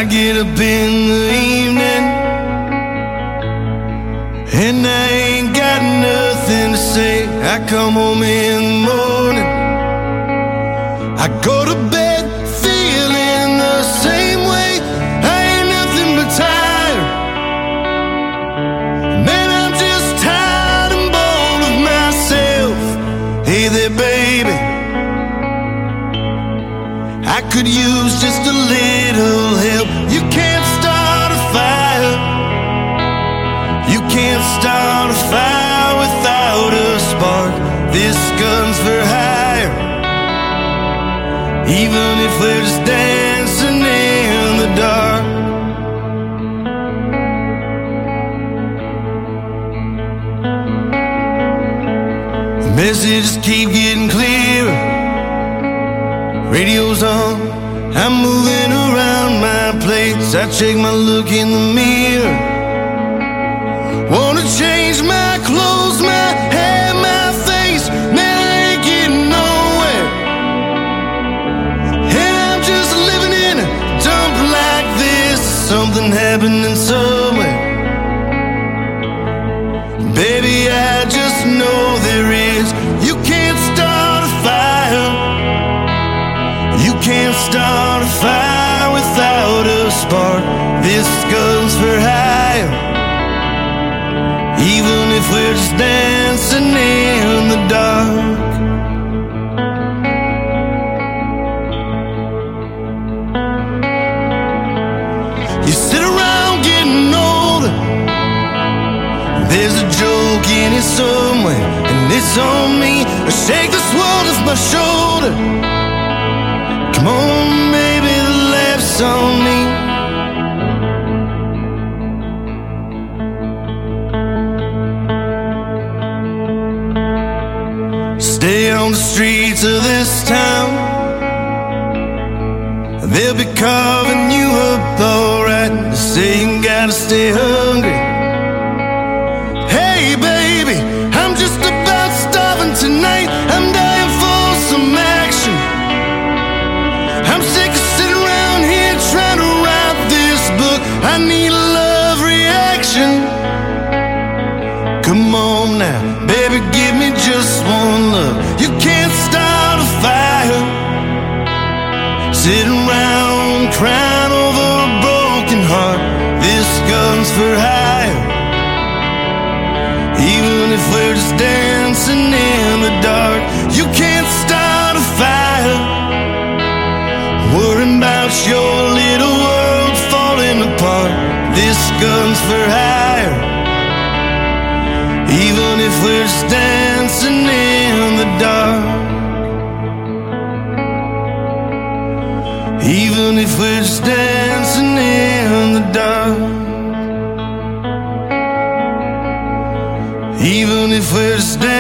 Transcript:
get up in the evening and I ain't got nothing to say. I come home in the morning, I go to bed feeling the same way. I ain't nothing but tired. Man, I'm just tired and bored of myself. Hey there, baby, I could use just a little help. You can't start a fire. You can't start a fire without a spark. This gun's for hire, even if we're just dancing in the dark. The messages keep getting clearer. Radio's on, I'm moving around my place. I check my look in the mirror. Wanna change my clothes, my hair, my face. Man, I ain't getting nowhere. And I'm just living in a dump like this. Something happening somewhere. Baby, I just know there is. You can't start a fire. You can't start a fire without a spark. This gun's for hire, even if we're just dancing in the dark. You sit around getting older. There's a joke in it somewhere, and it's on me. I shake this world off my shoulder. Come on, baby, the laugh's on me. Stay on the streets of this town, they'll be carving you up alright. They say you gotta stay hungry. Hey baby, I'm just about starving tonight. I'm dying for some action. I'm sick of sitting around here trying to write this book. I need a love reaction. Come on now, baby, give me just one look. You can't start a fire sitting around crying over a broken heart. This gun's for hire, even if we're just dancing in the dark. You can't start a fire worrying about your little world falling apart. This gun's for hire, even if we're just dancing in the dark. Even if we're just dancing in the dark. Even if we're just dancing